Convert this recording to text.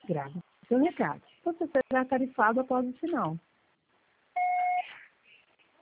Grave seu recado. Você será tarifado após o sinal.